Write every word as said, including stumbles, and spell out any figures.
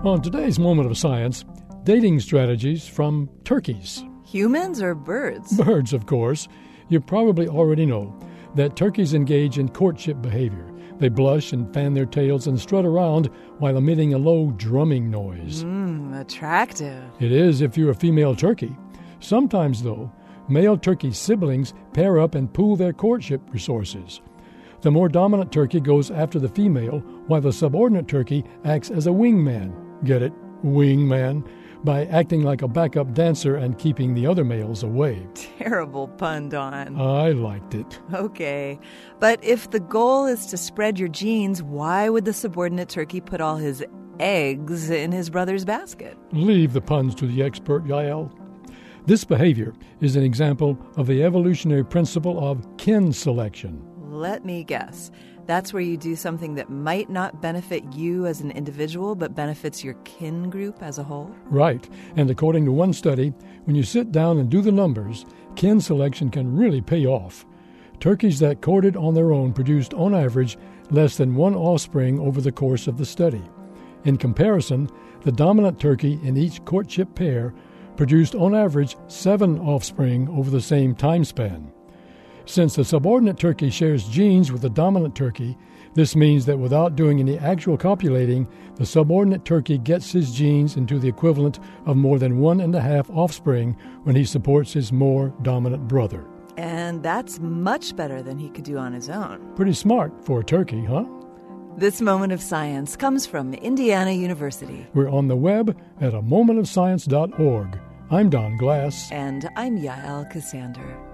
On today's Moment of Science, dating strategies from turkeys. Humans or birds? Birds, of course. You probably already know that turkeys engage in courtship behavior. They blush and fan their tails and strut around while emitting a low drumming noise. Mmm, attractive. It is if you're a female turkey. Sometimes, though, male turkey siblings pair up and pool their courtship resources. The more dominant turkey goes after the female, while the subordinate turkey acts as a wingman. Get it? Wingman. By acting like a backup dancer and keeping the other males away. Terrible pun, Don. I liked it. Okay. But if the goal is to spread your genes, why would the subordinate turkey put all his eggs in his brother's basket? Leave the puns to the expert, Yael. This behavior is an example of the evolutionary principle of kin selection. Let me guess. That's where you do something that might not benefit you as an individual, but benefits your kin group as a whole? Right. And according to one study, when you sit down and do the numbers, kin selection can really pay off. Turkeys that courted on their own produced, on average, less than one offspring over the course of the study. In comparison, the dominant turkey in each courtship pair produced, on average, seven offspring over the same time span. Since the subordinate turkey shares genes with the dominant turkey, this means that without doing any actual copulating, the subordinate turkey gets his genes into the equivalent of more than one and a half offspring when he supports his more dominant brother. And that's much better than he could do on his own. Pretty smart for a turkey, huh? This Moment of Science comes from Indiana University. We're on the web at a moment of science dot org. I'm Don Glass. And I'm Yael Cassander.